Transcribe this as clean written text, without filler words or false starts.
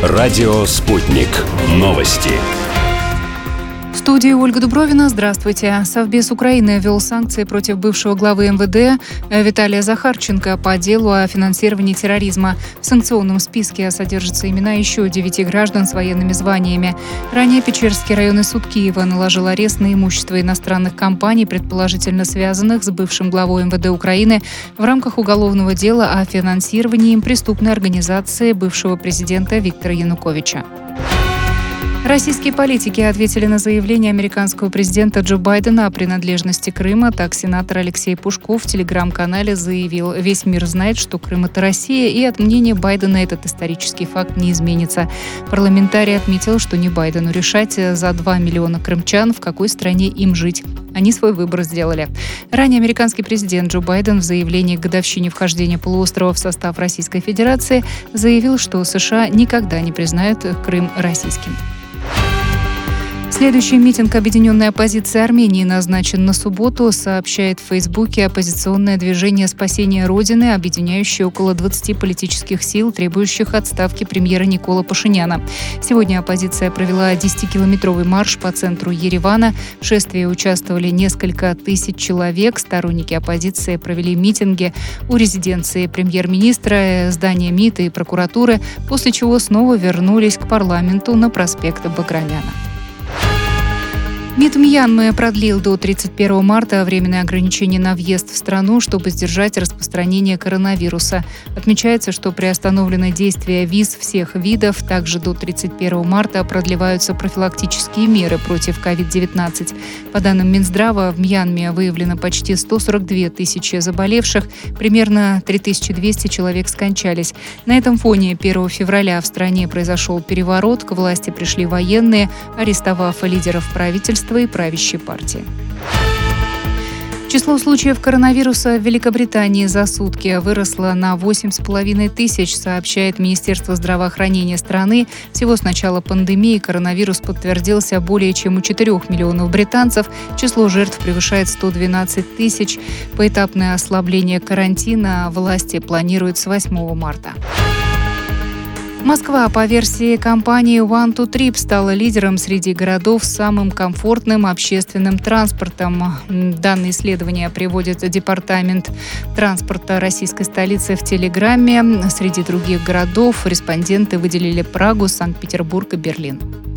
Радио «Спутник». Новости. В студии Ольга Дубровина. Здравствуйте. Совбез Украины ввел санкции против бывшего главы МВД Виталия Захарченко по делу о финансировании терроризма. В санкционном списке содержатся имена еще 9 граждан с военными званиями. Ранее Печерский районный суд Киева наложил арест на имущество иностранных компаний, предположительно связанных с бывшим главой МВД Украины в рамках уголовного дела о финансировании им преступной организации бывшего президента Виктора Януковича. Российские политики ответили на заявление американского президента Джо Байдена о принадлежности Крыма. Так, сенатор Алексей Пушков в телеграм-канале заявил: «Весь мир знает, что Крым – это Россия, и от мнения Байдена этот исторический факт не изменится». Парламентарий отметил, что не Байдену решать за 2 миллиона крымчан, в какой стране им жить. Они свой выбор сделали. Ранее американский президент Джо Байден в заявлении к годовщине вхождения полуострова в состав Российской Федерации заявил, что США никогда не признают Крым российским. Следующий митинг объединенной оппозиции Армении назначен на субботу, сообщает в Фейсбуке оппозиционное движение «Спасение Родины», объединяющее около 20 политических сил, требующих отставки премьера Никола Пашиняна. Сегодня оппозиция провела 10-километровый марш по центру Еревана. В шествии участвовали несколько тысяч человек. Сторонники оппозиции провели митинги у резиденции премьер-министра, здания МИДа и прокуратуры, после чего снова вернулись к парламенту на проспект Баграмяна. МИД Мьянмы продлил до 31 марта временные ограничения на въезд в страну, чтобы сдержать распространение коронавируса. Отмечается, что приостановлены действия виз всех видов. Также до 31 марта продлеваются профилактические меры против COVID-19. По данным Минздрава, в Мьянме выявлено почти 142 тысячи заболевших, примерно 3200 человек скончались. На этом фоне 1 февраля в стране произошел переворот, к власти пришли военные, арестовав лидеров правительства и правящей партии. Число случаев коронавируса в Великобритании за сутки выросло на 8,5 тысяч, сообщает Министерство здравоохранения страны. Всего с начала пандемии коронавирус подтвердился более чем у 4 миллионов британцев. Число жертв превышает 112 тысяч. Поэтапное ослабление карантина власти планируют с 8 марта. Москва, по версии компании One2Trip, стала лидером среди городов с самым комфортным общественным транспортом. Данные исследования приводит Департамент транспорта российской столицы в Телеграме. Среди других городов респонденты выделили Прагу, Санкт-Петербург и Берлин.